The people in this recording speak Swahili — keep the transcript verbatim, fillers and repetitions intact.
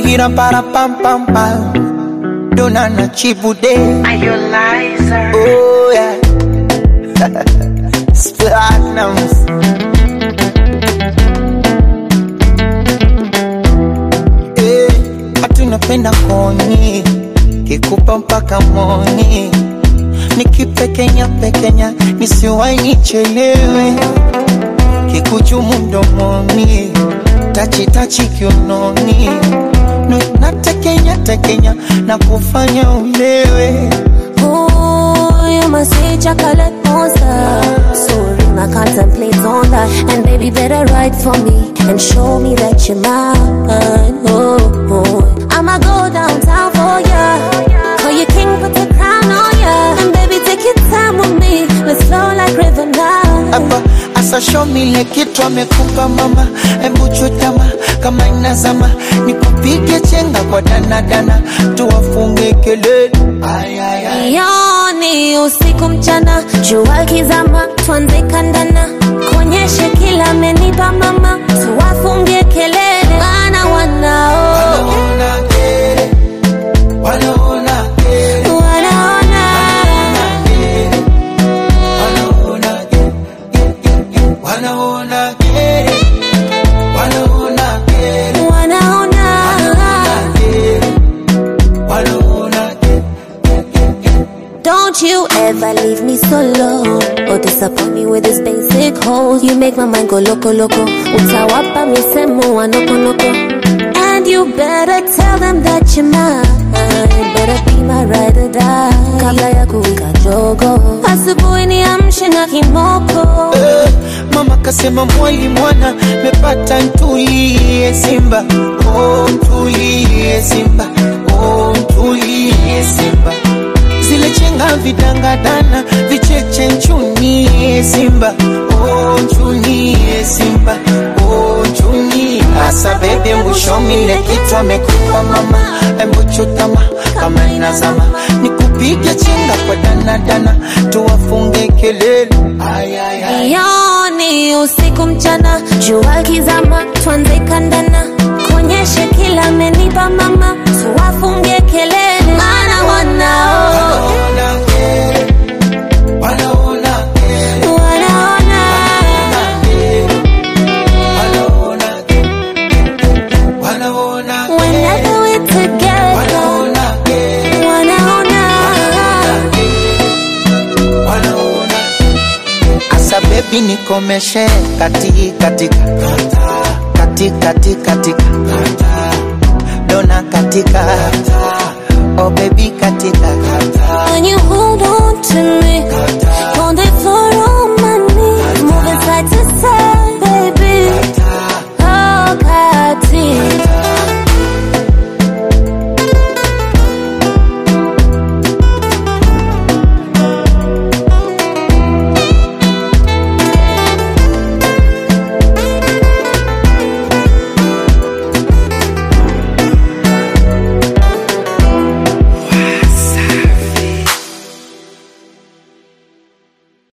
Pira para pam pam pam. Donana chibude. Are you liar? Oh yeah. Platinums. Eh, hatunapenda koni. Kikupa mpaka moni. Nikipekenya pekenya nisiwai nichelewe. Kikuchumu mdomoni. Tachi tachi kiunoni. No, natekenya tekenya na kufanya ulewe. Ooh, you must say chocolate monster. Sorry, I contemplate on that. And baby, better write for me and show me that you're mine. Oh, oh. I'ma go downtown for ya. Call you king, put the crown on ya. And baby, take your time with me. Let's flow like river now. Aba, asa show me le kitu amekupa mama. Embu chutama kama inazama. Nikupige chenga kwa dana dana. Tuwafunge kelele. Ay ay ay. Yoni usiku mchana, jua kizama, tuanze kandana. Konyeshe kila amenipa mama, tuwafunge kelele. Wana wanao Wanaona kere. Wanaona kere. wanaona. Wanaona kere. Wanaona kere. Wanaona kere. Wanaona. Wanaona kere. Don't you ever leave me solo or disappoint me with this basic hole. You make my mind go loco loco. Utawapa misemo wa noko noko. And you better tell them that you're mine. Better be my ride or die. Kabla ya kuwika jogo, asubuhi niamshe na kimoko. Eh, mama kasema mwali mwana mepata ntulie Simba. Oh ntulie Simba. Oh ntulie Simba. Zile chenga vidanga dana vicheche nchunie Simba. Oh nchunie Simba. Oh nchunie. Asa bebe mwishomi le kitu amekupa mama. Embu chutama kama inazama. Nikupige chenga kwa dana dana. Tuwafunge kelele. Ay ay ay. Yoni usiku mchana, jua kizama, tuanze kandana. Konyeshe kila amenipa mama, tuwafunge kelele. Maana wanao Wanaona kere. Wanaona kere. wanaona. Wanaona kere. Wanaona kere. Whenever we're together, Wanaona kere. wanaona. Wanaona. Asa baby nikomeshe katika katika.